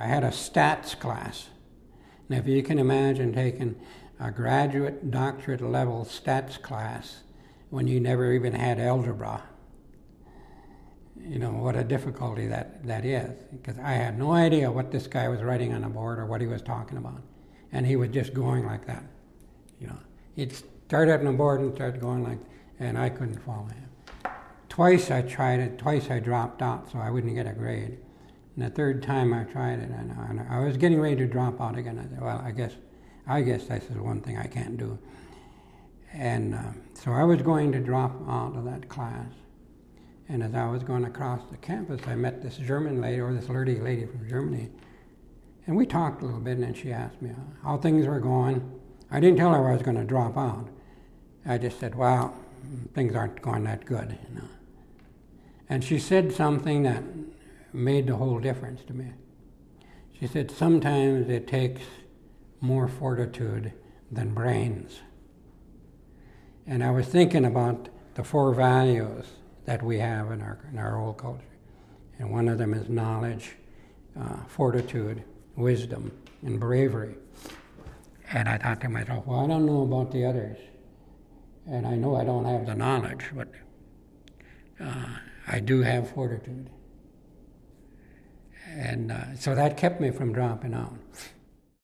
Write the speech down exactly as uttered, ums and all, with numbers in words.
I had a stats class. And if you can imagine taking a graduate, doctorate level stats class when you never even had algebra, you know, what a difficulty that, that is. Because I had no idea what this guy was writing on the board or what he was talking about. And he was just going like that. You know, he'd start on the board and start going like, and I couldn't follow him. Twice I tried it, twice I dropped out so I wouldn't get a grade. And the third time I tried it, and I, and I was getting ready to drop out again. I said, well, I guess, I guess this is one thing I can't do. And uh, so I was going to drop out of that class. And as I was going across the campus, I met this German lady, or this lady lady from Germany. And we talked a little bit, and then she asked me how things were going. I didn't tell her I was going to drop out. I just said, well, things aren't going that good, you know. And she said something that made the whole difference to me. She said, sometimes it takes more fortitude than brains. And I was thinking about the four values that we have in our in our old culture. And one of them is knowledge, uh, fortitude, wisdom, and bravery. And I thought to myself, well, I don't know about the others. And I know I don't have the knowledge, but uh, I do have fortitude. And uh, so that kept me from dropping out.